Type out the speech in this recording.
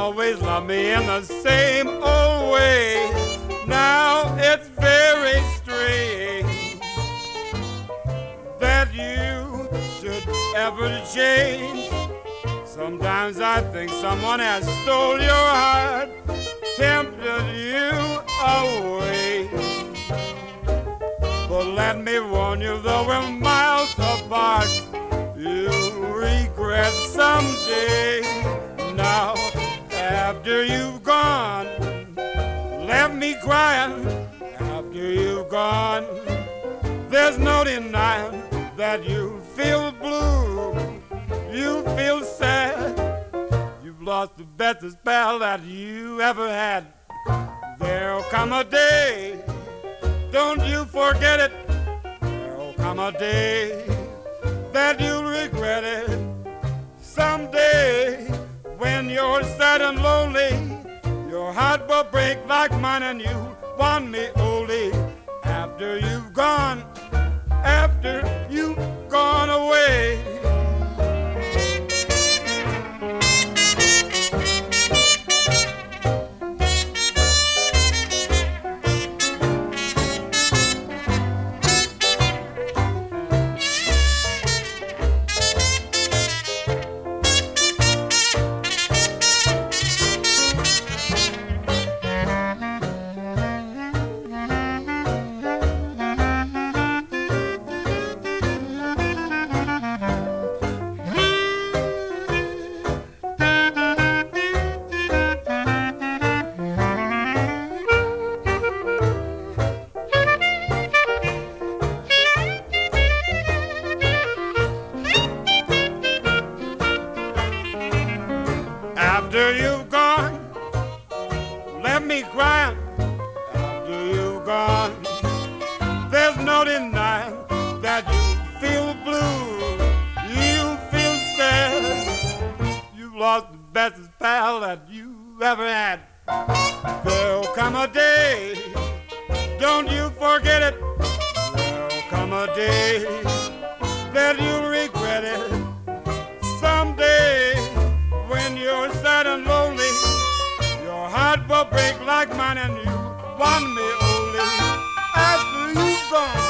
always loved me in the same old way. Now it's very strange that you should ever change. Sometimes I think someone has stole your heart, tempted you away. But let me warn you, though we're miles apart, you'll regret someday. Now, after you've gone, left me crying. After you've gone, there's no denying that you feel blue, you feel sad. You've lost the bestest pal that you ever had. There'll come a day, don't you forget it. There'll come a day that you'll regret it. Someday, when you're sad and lonely, your heart will break like mine and you want me only. After you've gone, after you've gone away. After you've gone, left me crying. After you've gone, there's no denying that you feel blue, you feel sad. You've lost the bestest pal that you ever had. There'll come a day, don't you forget it. There'll come a day that you'll regret it. Someday, when you're sad and lonely, your heart will break like mine and you want me only after you've gone.